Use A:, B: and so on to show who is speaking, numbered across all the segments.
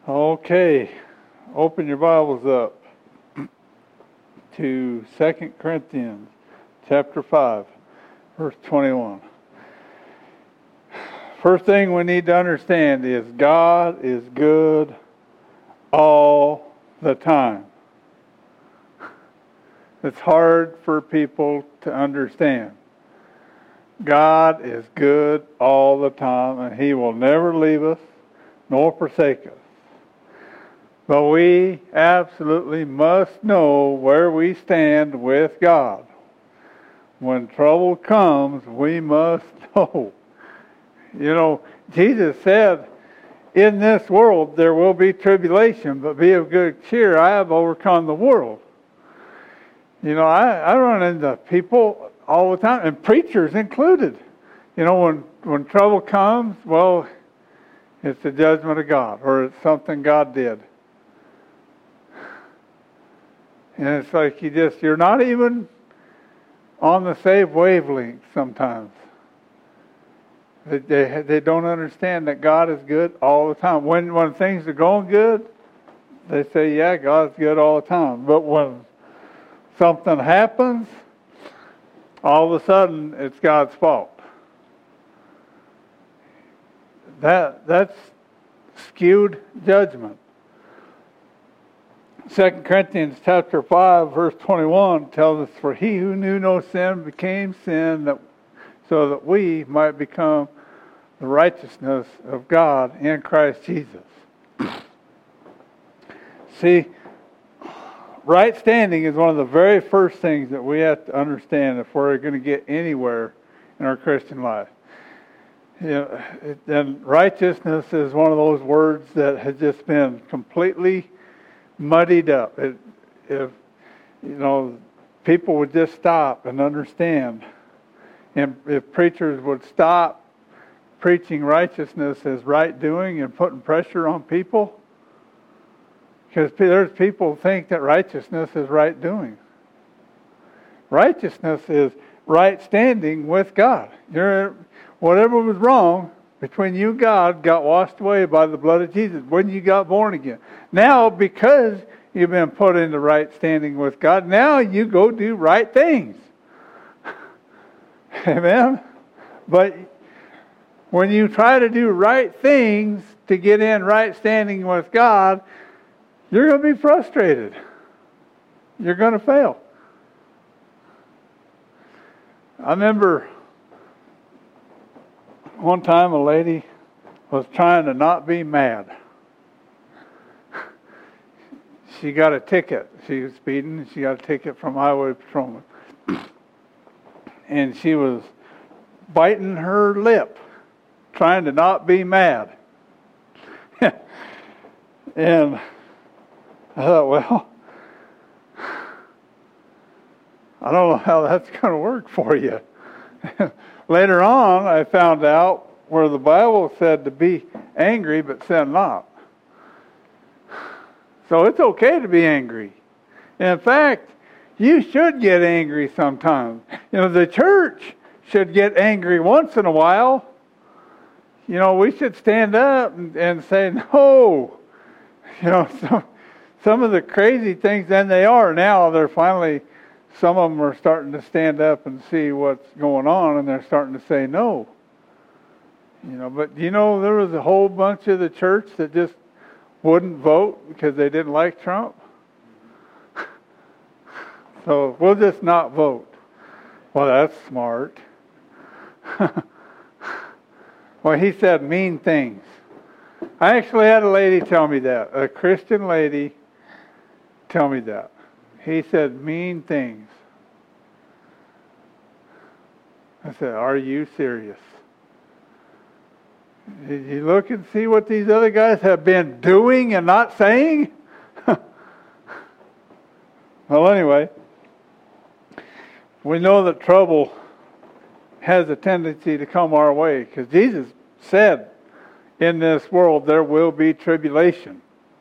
A: Okay, open your Bibles up to 2 Corinthians chapter 5, verse 21. First thing we need to understand is God is good all the time. It's hard for people to understand. God is good all the time, and He will never leave us nor forsake us. But we absolutely must know where we stand with God. When trouble comes, we must know. You know, Jesus said, in this world there will be tribulation, but be of good cheer. I have overcome the world. You know, I run into people all the time, and preachers included. You know, when trouble comes, well, it's the judgment of God, or it's something God did. And it's like you're not even on the same wavelength sometimes. They don't understand that God is good all the time. When things are going good, they say, yeah, God's good all the time. But when something happens, all of a sudden it's God's fault. That's skewed judgment. 2 Corinthians chapter 5, verse 21 tells us, for he who knew no sin became sin so that we might become the righteousness of God in Christ Jesus. See, right standing is one of the very first things that we have to understand if we're going to get anywhere in our Christian life. You know, and righteousness is one of those words that has just been completely muddied up. If people would just stop and understand, and if preachers would stop preaching righteousness as right doing and putting pressure on people, because there's people who think that righteousness is right doing. Righteousness is right standing with God. Whatever was wrong between you and God got washed away by the blood of Jesus when you got born again. Now, because you've been put into right standing with God, now you go do right things. Amen? But when you try to do right things to get in right standing with God, you're going to be frustrated. You're going to fail. I remember one time a lady was trying to not be mad. She got a ticket. She was speeding. She got a ticket from highway patrolman. And she was biting her lip, trying to not be mad. And I thought, well, I don't know how that's going to work for you. Later on, I found out where the Bible said to be angry, but sin not. So it's okay to be angry. In fact, you should get angry sometimes. You know, the church should get angry once in a while. You know, we should stand up and say, no. You know, some of the crazy things, and they are now, they're finally, some of them are starting to stand up and see what's going on, and they're starting to say no. You know, but you know, there was a whole bunch of the church that just wouldn't vote because they didn't like Trump. So we'll just not vote. Well, that's smart. Well, he said mean things. I actually had a lady tell me that. A Christian lady tell me that. He said mean things. I said, are you serious? Did you look and see what these other guys have been doing and not saying? Well, anyway, we know that trouble has a tendency to come our way because Jesus said, in this world there will be tribulation.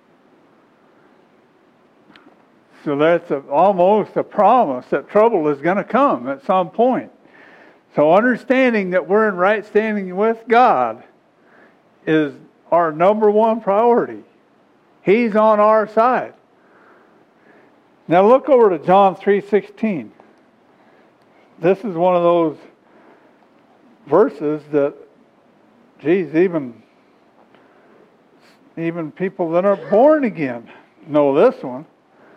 A: So that's almost a promise that trouble is going to come at some point. So understanding that we're in right standing with God is our number one priority. He's on our side. Now look over to John 3:16. This is one of those verses that, geez, even people that are born again know this one.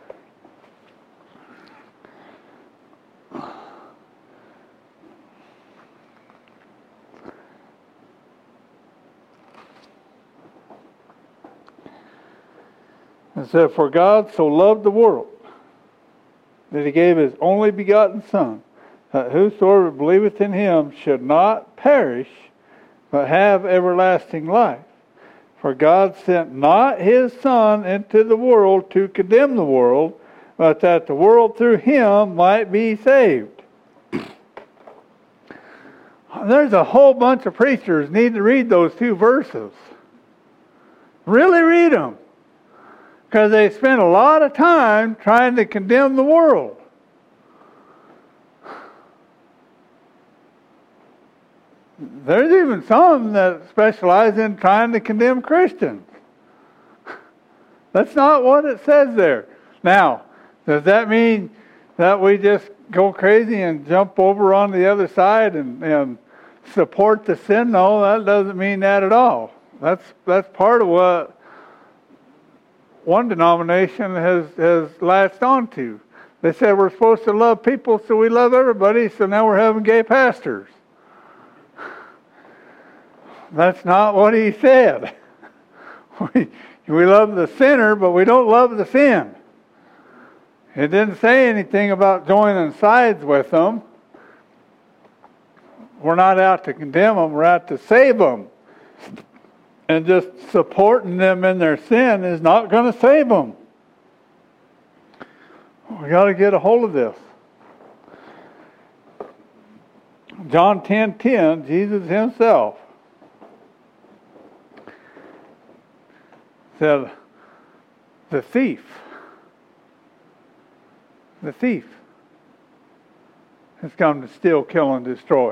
A: It said, "For God so loved the world that He gave His only begotten Son, that whosoever believeth in Him should not perish, but have everlasting life. For God sent not His Son into the world to condemn the world, but that the world through Him might be saved." There's a whole bunch of preachers need to read those two verses. Really read them. Because they spend a lot of time trying to condemn the world. There's even some that specialize in trying to condemn Christians. That's not what it says there. Now, does that mean that we just go crazy and jump over on the other side and support the sin? No, that doesn't mean that at all. That's part of what one denomination has latched on to. They said we're supposed to love people, so we love everybody, so now we're having gay pastors. That's not what he said. We love the sinner, but we don't love the sin. It didn't say anything about joining sides with them. We're not out to condemn them, we're out to save them. And just supporting them in their sin is not going to save them. We got to get a hold of this. John 10:10, Jesus Himself said, the thief has come to steal, kill, and destroy.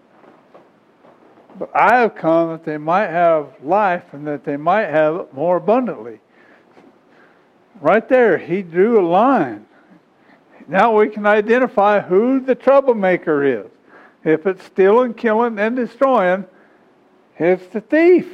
A: But I have come that they might have life and that they might have it more abundantly. Right there, He drew a line. Now we can identify who the troublemaker is. If it's stealing, killing, and destroying, it's the thief.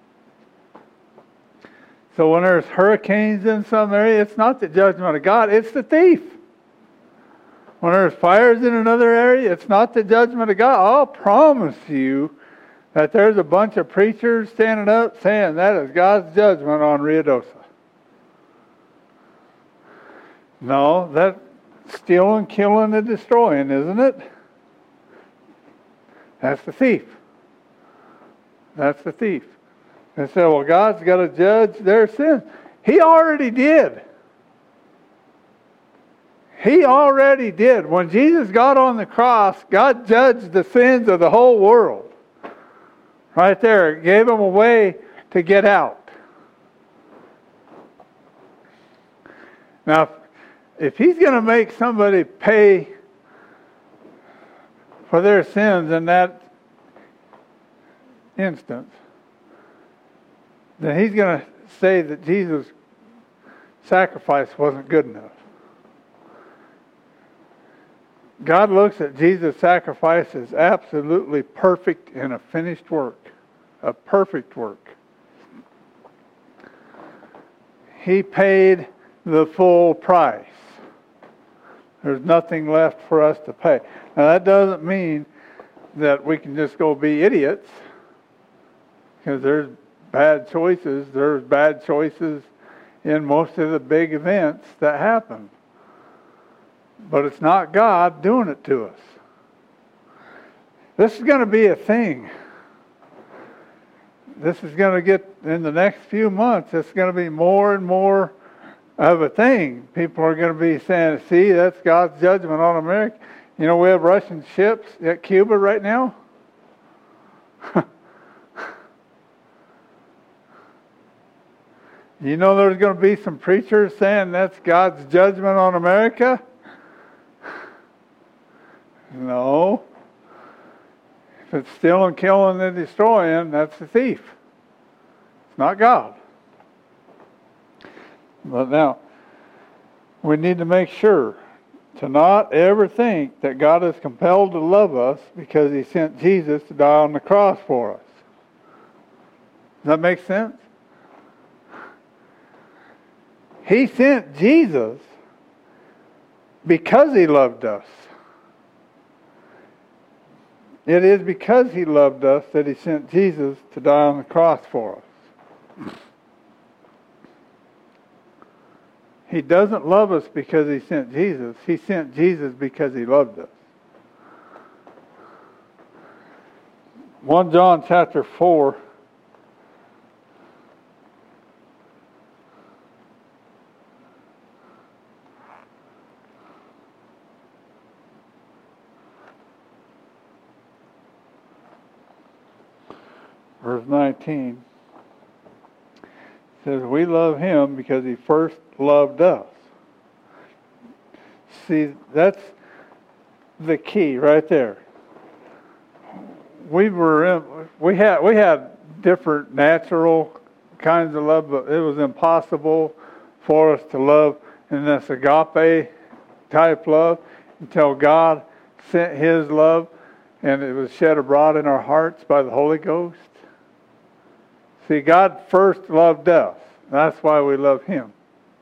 A: So when there's hurricanes in some area, it's not the judgment of God, it's the thief. When there's fires in another area, it's not the judgment of God. I'll promise you that there's a bunch of preachers standing up saying that is God's judgment on Ruidoso. No, that's stealing, killing, and destroying, isn't it? That's the thief. That's the thief. They say, well, God's got to judge their sins. He already did. He already did. When Jesus got on the cross, God judged the sins of the whole world. Right there, it gave them a way to get out. Now, if He's going to make somebody pay for their sins in that instance, then He's going to say that Jesus' sacrifice wasn't good enough. God looks at Jesus' sacrifice as absolutely perfect and a finished work. A perfect work. He paid the full price. There's nothing left for us to pay. Now that doesn't mean that we can just go be idiots, because there's bad choices. There's bad choices in most of the big events that happen. But it's not God doing it to us. This is going to be a thing. This is going to get, in the next few months, it's going to be more and more of a thing. People are going to be saying, see, that's God's judgment on America. You know, we have Russian ships at Cuba right now. You know there's going to be some preachers saying that's God's judgment on America? No. If it's stealing, killing, and destroying, that's the thief. It's not God. But now, we need to make sure to not ever think that God is compelled to love us because He sent Jesus to die on the cross for us. Does that make sense? He sent Jesus because He loved us. It is because He loved us that He sent Jesus to die on the cross for us. He doesn't love us because He sent Jesus. He sent Jesus because He loved us. 1 John chapter 4. Verse 19 says, we love Him because He first loved us. See, that's the key right there. We had different natural kinds of love, but it was impossible for us to love in this agape type love until God sent His love and it was shed abroad in our hearts by the Holy Ghost. See, God first loved us. That's why we love Him.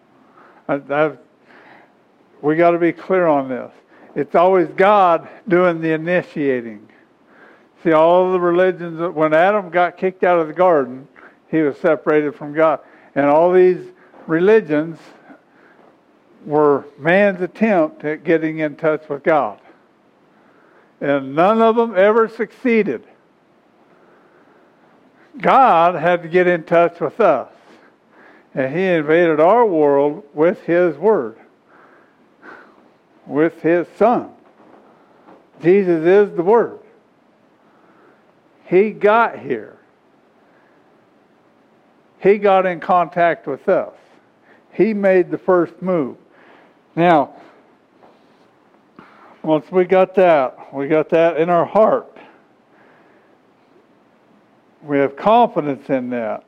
A: We got to be clear on this. It's always God doing the initiating. See, all the religions, when Adam got kicked out of the garden, he was separated from God. And all these religions were man's attempt at getting in touch with God. And none of them ever succeeded. God had to get in touch with us. And He invaded our world with His Word. With His Son. Jesus is the Word. He got here. He got in contact with us. He made the first move. Now, once we got that in our heart. We have confidence in that.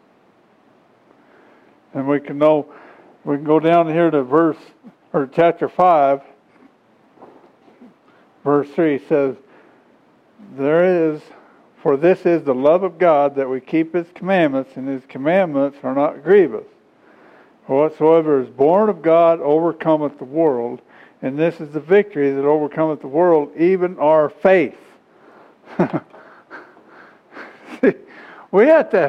A: And we can go down here to chapter 5, verse 3 says, for this is the love of God, that we keep His commandments, and His commandments are not grievous. For whatsoever is born of God overcometh the world, and this is the victory that overcometh the world, even our faith. We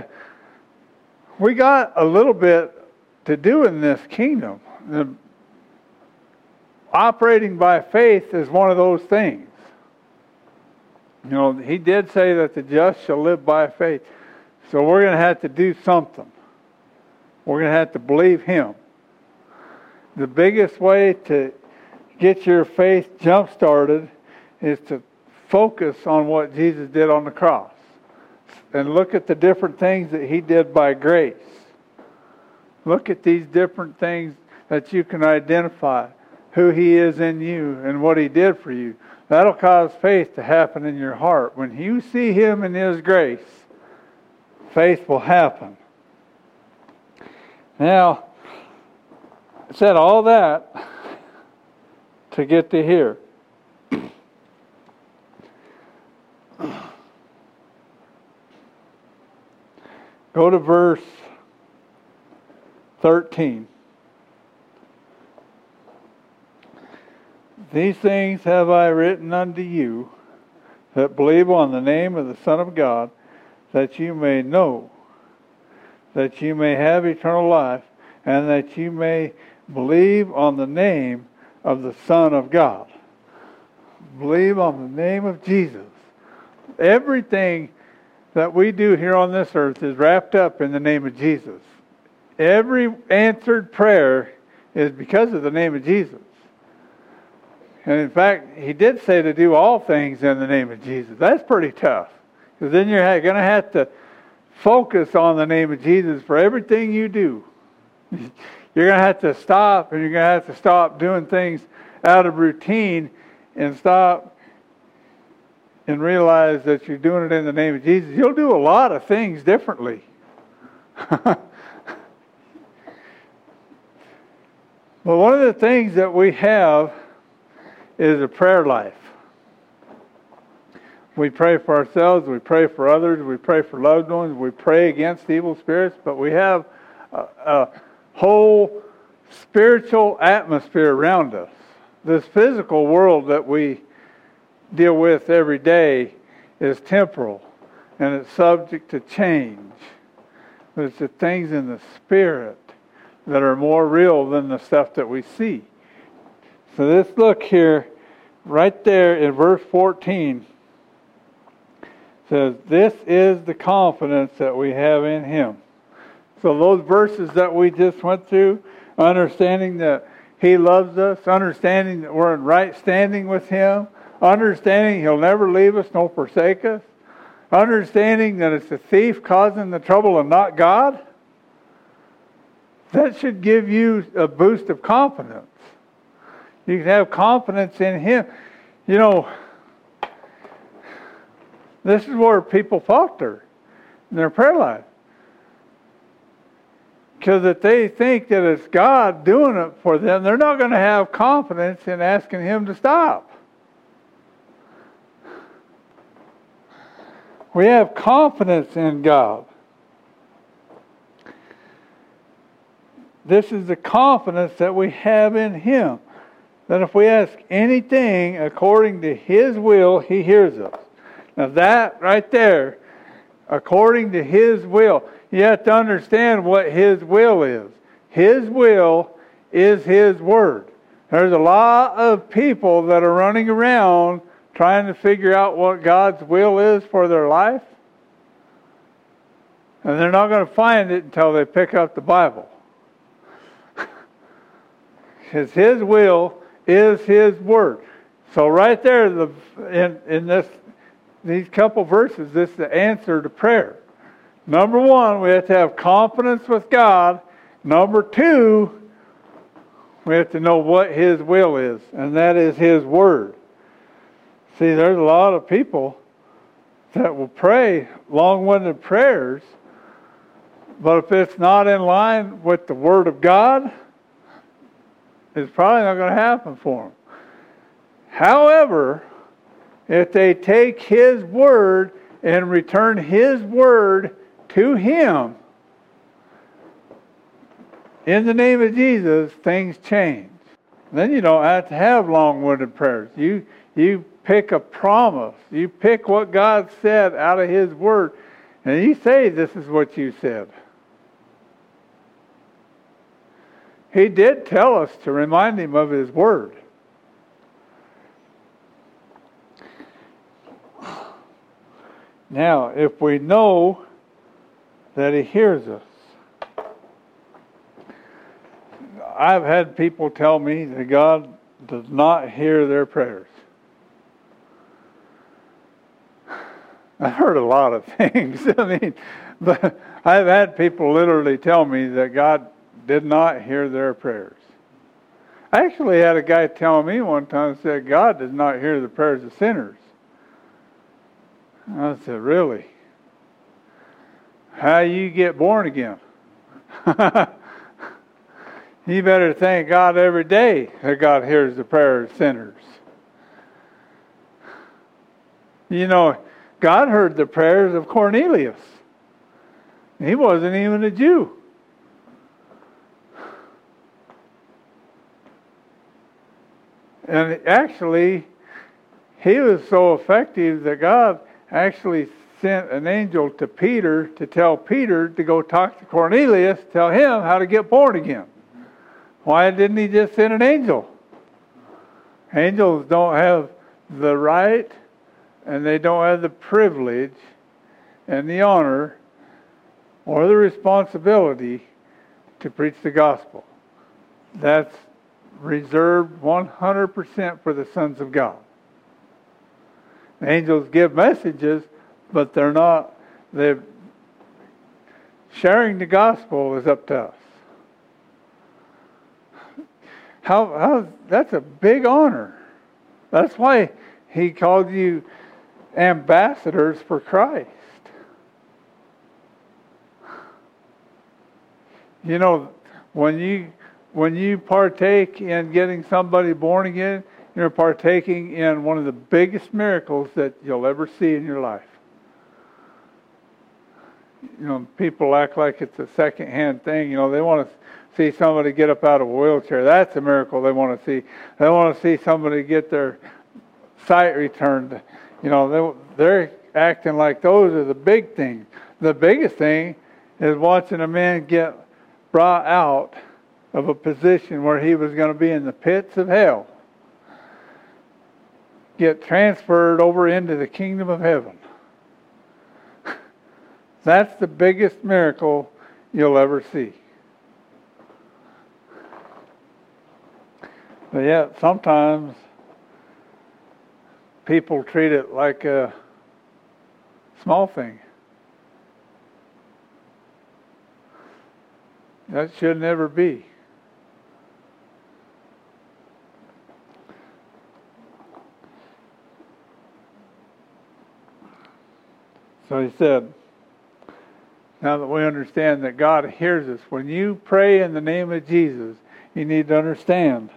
A: got a little bit to do in this kingdom. Operating by faith is one of those things. You know, He did say that the just shall live by faith. So we're going to have to do something. We're going to have to believe Him. The biggest way to get your faith jump-started is to focus on what Jesus did on the cross. And look at the different things that He did by grace. Look at these different things that you can identify. Who He is in you and what He did for you. That'll cause faith to happen in your heart. When you see Him in His grace, faith will happen. Now, I said all that to get to here. Go to verse 13. These things have I written unto you that believe on the name of the Son of God, that you may know, that you may have eternal life, and that you may believe on the name of the Son of God. Believe on the name of Jesus. Everything that we do here on this earth is wrapped up in the name of Jesus. Every answered prayer is because of the name of Jesus. And in fact, He did say to do all things in the name of Jesus. That's pretty tough. Because then you're going to have to focus on the name of Jesus for everything you do. You're going to have to stop, and you're going to have to stop doing things out of routine and stop and realize that you're doing it in the name of Jesus. You'll do a lot of things differently. But one of the things that we have is a prayer life. We pray for ourselves, we pray for others, we pray for loved ones, we pray against evil spirits, but we have a whole spiritual atmosphere around us. This physical world that we deal with every day is temporal, and it's subject to change. But it's the things in the spirit that are more real than the stuff that we see. So let's look here, right there in verse 14. Says, this is the confidence that we have in Him. So those verses that we just went through, understanding that He loves us, understanding that we're in right standing with Him, understanding He'll never leave us nor forsake us, understanding that it's the thief causing the trouble and not God, that should give you a boost of confidence. You can have confidence in Him. You know, this is where people falter in their prayer life. Because if they think that it's God doing it for them, they're not going to have confidence in asking Him to stop. We have confidence in God. This is the confidence that we have in Him. That if we ask anything according to His will, He hears us. Now that right there, according to His will, you have to understand what His will is. His will is His Word. There's a lot of people that are running around trying to figure out what God's will is for their life. And they're not going to find it until they pick up the Bible. Because His will is His Word. So right there in these couple verses, this is the answer to prayer. Number one, we have to have confidence with God. Number two, we have to know what His will is, and that is His Word. See, there's a lot of people that will pray long-winded prayers, but if it's not in line with the Word of God, it's probably not going to happen for them. However, if they take His Word and return His Word to Him, in the name of Jesus, things change. Then you don't have to have long-winded prayers. You pick a promise. You pick what God said out of His Word, and you say, this is what you said. He did tell us to remind Him of His Word. Now, if we know that He hears us, I've had people tell me that God does not hear their prayers. I've heard a lot of things. But I've had people literally tell me that God did not hear their prayers. I actually had a guy tell me one time, said, God does not hear the prayers of sinners. I said, really? How you get born again? You better thank God every day that God hears the prayers of sinners. You know, God heard the prayers of Cornelius. He wasn't even a Jew. And actually, he was so effective that God actually sent an angel to Peter to tell Peter to go talk to Cornelius, tell him how to get born again. Why didn't he just send an angel? Angels don't have the right and they don't have the privilege and the honor or the responsibility to preach the gospel. That's reserved 100% for the sons of God. Angels give messages, but they're sharing the gospel is up to us. That's a big honor. That's why He called you ambassadors for Christ. You know, when you when you partake in getting somebody born again, you're partaking in one of the biggest miracles that you'll ever see in your life. You know, people act like it's a second-hand thing. You know, they want to see somebody get up out of a wheelchair. That's a miracle they want to see. They want to see somebody get their sight returned. You know, they're acting like those are the big things. The biggest thing is watching a man get brought out of a position where he was going to be in the pits of hell, get transferred over into the kingdom of heaven. That's the biggest miracle you'll ever see. But yet, sometimes people treat it like a small thing. That should never be. So he said, now that we understand that God hears us, when you pray in the name of Jesus, you need to understand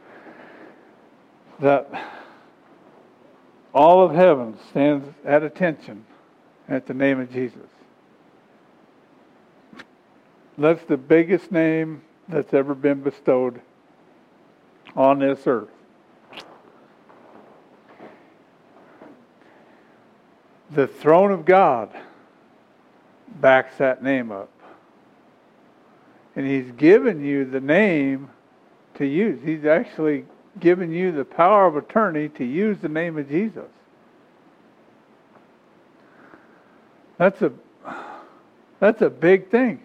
A: that all of heaven stands at attention at the name of Jesus. That's the biggest name that's ever been bestowed on this earth. The throne of God backs that name up. And He's given you the name to use. He's actually given you the power of attorney to use the name of Jesus. That's a big thing.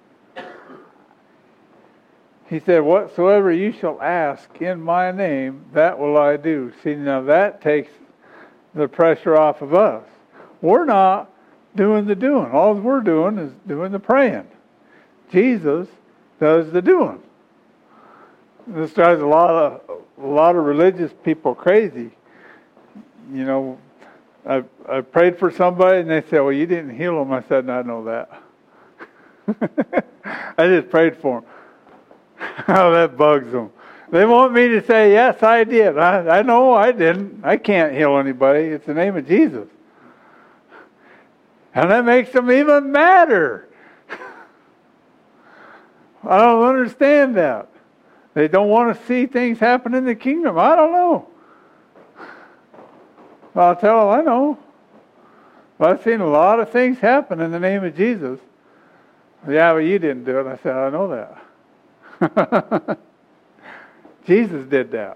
A: He said, whatsoever you shall ask in my name, that will I do. See, now that takes the pressure off of us. We're not doing the doing. All we're doing is doing the praying. Jesus does the doing. This drives a lot of religious people crazy. You know, I prayed for somebody and they said, well, you didn't heal them. I said, no, I know that. I just prayed for them. Oh, that bugs them. They want me to say, yes, I did. I know I didn't. I can't heal anybody. It's the name of Jesus. And that makes them even madder. I don't understand that. They don't want to see things happen in the kingdom. I don't know. I'll tell them, I know. But I've seen a lot of things happen in the name of Jesus. Yeah, but you didn't do it. I said, I know that. Jesus did that.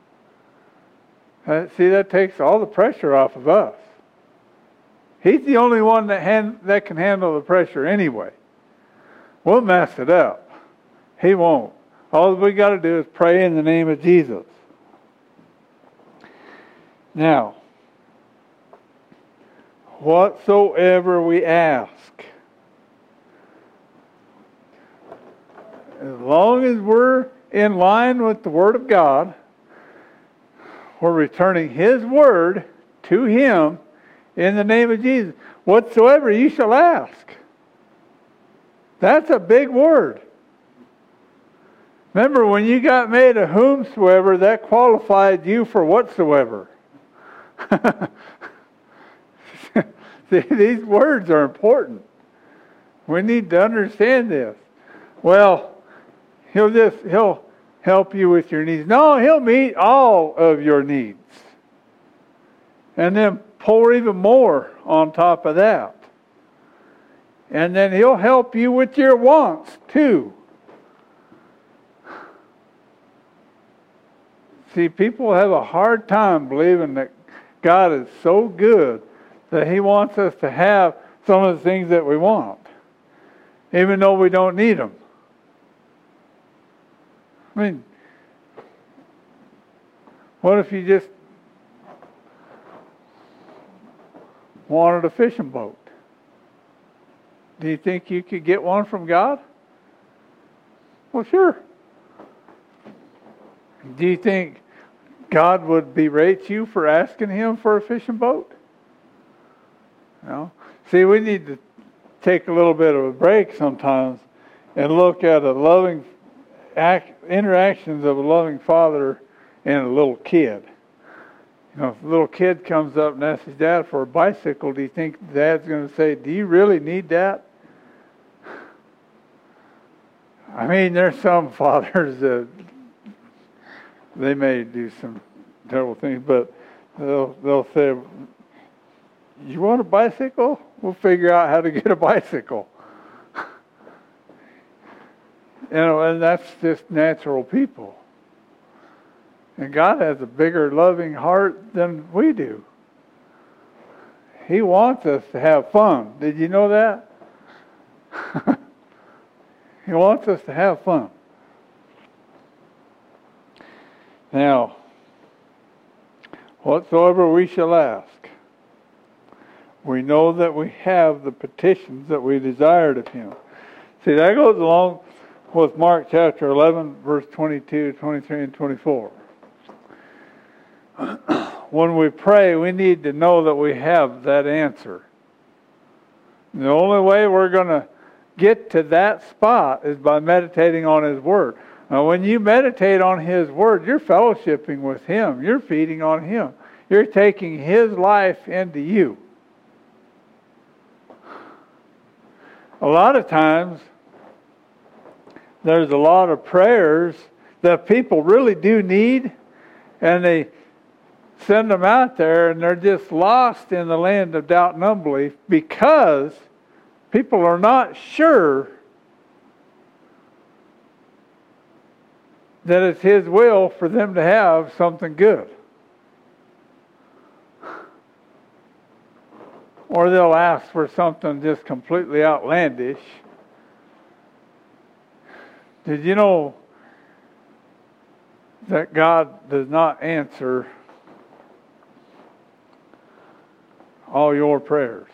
A: See, that takes all the pressure off of us. He's the only one that can handle the pressure anyway. We'll mess it up. He won't. All we got to do is pray in the name of Jesus. Now, whatsoever we ask, as long as we're in line with the Word of God, we're returning His Word to Him in the name of Jesus. Whatsoever you shall ask. That's a big word. Remember, when you got made a whomsoever, that qualified you for whatsoever. See, these words are important. We need to understand this. Well, He'll help you with your needs. No, He'll meet all of your needs. And then pour even more on top of that. And then He'll help you with your wants too. See, people have a hard time believing that God is so good that He wants us to have some of the things that we want, even though we don't need them. I mean, what if you just wanted a fishing boat? Do you think you could get one from God? Well, sure. Do you think God would berate you for asking Him for a fishing boat? No. See, we need to take a little bit of a break sometimes and look at interactions of a loving father and a little kid. You know, if a little kid comes up and asks his dad for a bicycle, do you think Dad's going to say, "Do you really need that?" I mean, there's some fathers that they may do some terrible things, but they'll say, "You want a bicycle? We'll figure out how to get a bicycle." You know, and that's just natural people. And God has a bigger loving heart than we do. He wants us to have fun. Did you know that? He wants us to have fun. Now, whatsoever we shall ask, we know that we have the petitions that we desired of Him. See, that goes along with Mark chapter 11, verse 22, 23, and 24. When we pray, we need to know that we have that answer. The only way we're going to get to that spot is by meditating on His Word. Now, when you meditate on His Word, you're fellowshipping with Him. You're feeding on Him. You're taking His life into you. A lot of times, there's a lot of prayers that people really do need, and they send them out there, and they're just lost in the land of doubt and unbelief because people are not sure that it's His will for them to have something good. Or they'll ask for something just completely outlandish. Did you know that God does not answer all your prayers?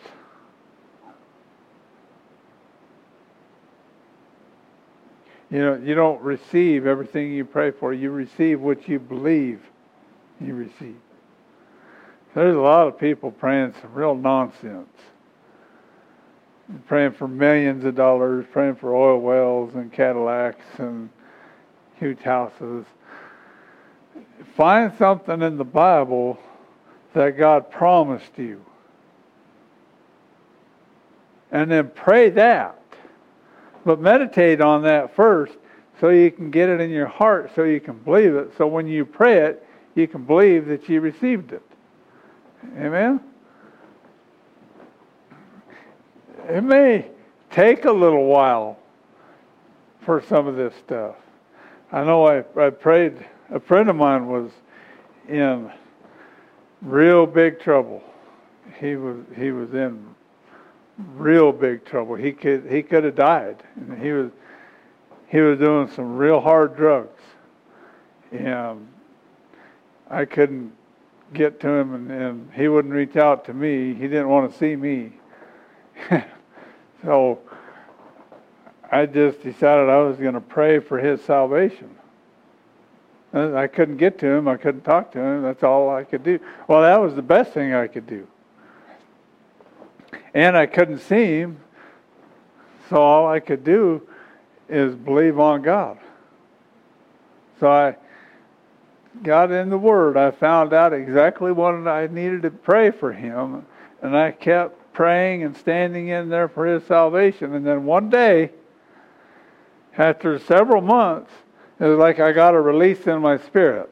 A: You know, you don't receive everything you pray for. You receive what you believe you receive. There's a lot of people praying some real nonsense. Praying for millions of dollars, praying for oil wells and Cadillacs and huge houses. Find something in the Bible that God promised you. And then pray that. But meditate on that first so you can get it in your heart, so you can believe it. So when you pray it, you can believe that you received it. Amen? It may take a little while for some of this stuff. I know I prayed, a friend of mine was in real big trouble. He was in real big trouble. He could have died. And he was doing some real hard drugs. And I couldn't get to him, and he wouldn't reach out to me. He didn't want to see me. So I just decided I was going to pray for his salvation. I couldn't get to him. I couldn't talk to him. That's all I could do. Well, that was the best thing I could do. And I couldn't see him. So all I could do is believe on God. So I got in the Word. I found out exactly what I needed to pray for him. And I kept praying and standing in there for his salvation. And then one day, after several months, it was like I got a release in my spirit.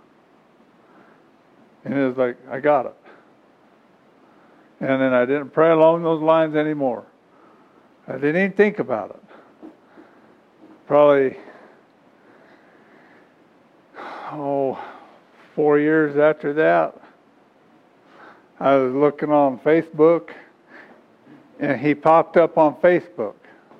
A: And it was like, I got it. And then I didn't pray along those lines anymore. I didn't even think about it. Probably, 4 years after that, I was looking on Facebook, and he popped up on Facebook.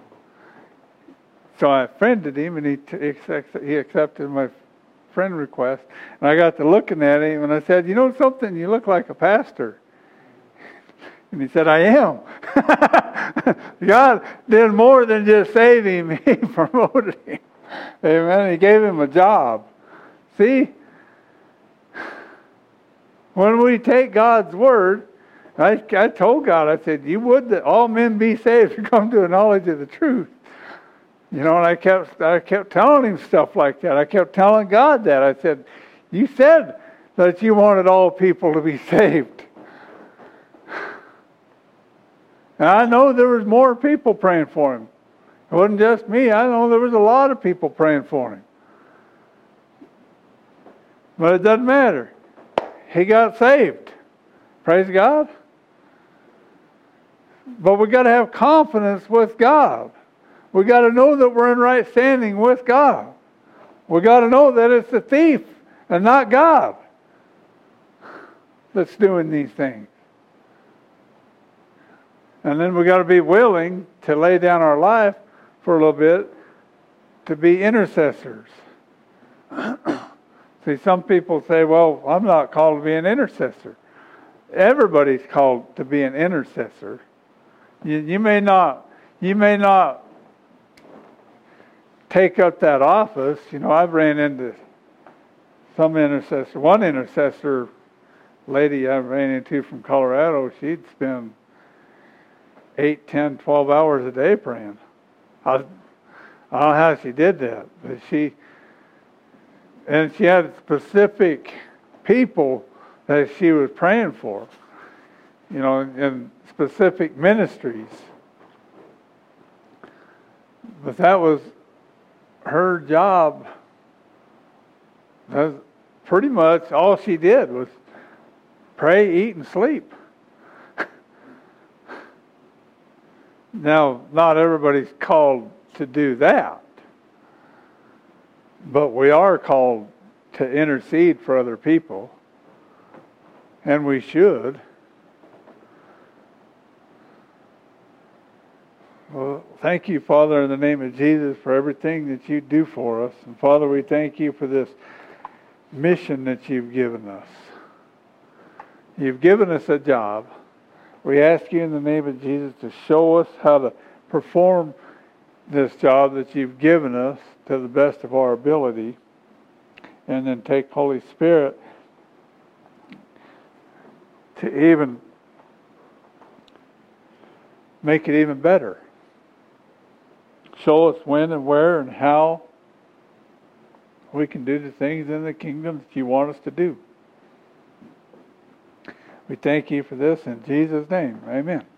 A: So I friended him, and he accepted my friend request. And I got to looking at him, and I said, "You know something? You look like a pastor." And he said, "I am." God did more than just save him. He promoted him. Amen. He gave him a job. See? When we take God's word, I told God, I said, "You would that all men be saved and come to a knowledge of the truth." You know, and I kept telling him stuff like that. I kept telling God that. I said, you said that you wanted all people to be saved. And I know there was more people praying for him. It wasn't just me. I know there was a lot of people praying for him. But it doesn't matter. He got saved. Praise God. But we got to have confidence with God. We got to know that we're in right standing with God. We got to know that it's the thief and not God that's doing these things. And then we got to be willing to lay down our life for a little bit to be intercessors. See, some people say, well, I'm not called to be an intercessor. Everybody's called to be an intercessor. You may not take up that office. You know, I've ran into some intercessor. One intercessor lady I ran into from Colorado, she'd spend 8, 10, 12 hours a day praying. I don't know how she did that, but she had specific people that she was praying for, you know, in specific ministries. But that was her job. That's pretty much all she did was pray, eat, and sleep. Now, not everybody's called to do that. But we are called to intercede for other people. And we should. Well, thank you, Father, in the name of Jesus, for everything that you do for us. And Father, we thank you for this mission that you've given us. You've given us a job. We ask you in the name of Jesus to show us how to perform this job that you've given us to the best of our ability. And then take Holy Spirit to even make it even better. Show us when and where and how we can do the things in the kingdom that you want us to do. We thank you for this in Jesus' name. Amen.